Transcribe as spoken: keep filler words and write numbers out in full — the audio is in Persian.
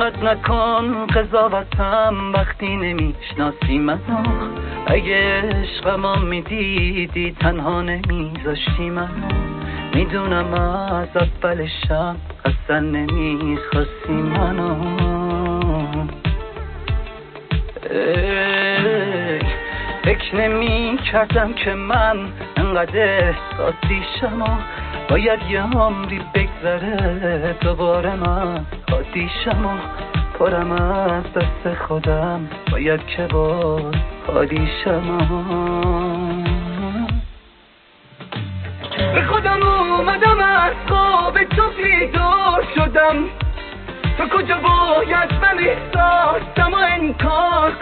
بد نکن قضاوتم وقتی نمیشناسی منو. اگه عشقمو میدیدی تنها نمیذاشتی منو. میدونم از اول شب اصلا نمیخواستی منو. فکر نمی کردم که من انقدر احساسیشم و باید یه عمری بگذره دوباره من عادیشم و پرم از دست خودم باید که باز حالیشم. به خودم اومدم از خواب تو بیدار شدم. تو کجا باید من احساسم و انکار